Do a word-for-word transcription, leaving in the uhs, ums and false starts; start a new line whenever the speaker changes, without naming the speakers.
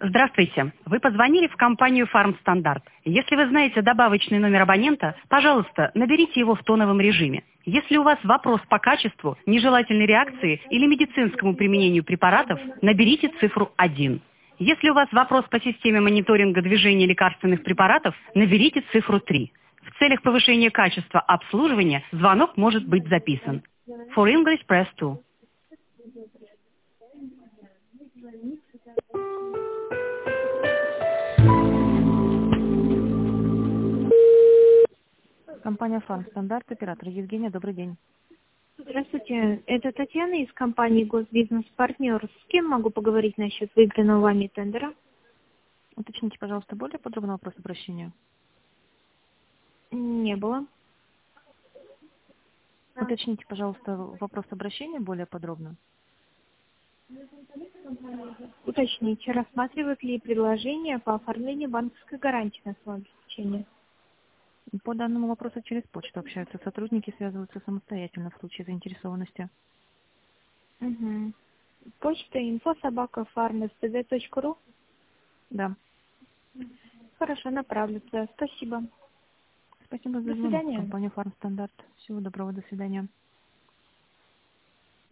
Здравствуйте. Вы позвонили в компанию «Фармстандарт». Если вы знаете добавочный номер абонента, пожалуйста, наберите его в тоновом режиме. Если у вас вопрос по качеству, нежелательной реакции или медицинскому применению препаратов, наберите цифру один. Если у вас вопрос по системе мониторинга движения лекарственных препаратов, наберите цифру три. В целях повышения качества обслуживания звонок может быть записан. For English, press two.
Компания «Фармстандарт», оператор Евгения, добрый день.
Здравствуйте, это Татьяна из компании «Госбизнес Партнер». С кем могу поговорить насчет выигранного вами тендера?
Уточните, пожалуйста, более подробно вопрос обращения.
Не было.
Уточните, пожалуйста, вопрос обращения более подробно.
Уточните, рассматривают ли предложение по оформлению банковской гарантии на свое обеспечение?
По данному вопросу через почту общаются сотрудники, связываются самостоятельно в случае заинтересованности.
Угу. Почта инфо собака фармстд точка ру.
Да.
Хорошо, направлю. Спасибо.
Спасибо за
До
звонок.
свидания.
Компания «Фармстандарт». Всего доброго, до свидания.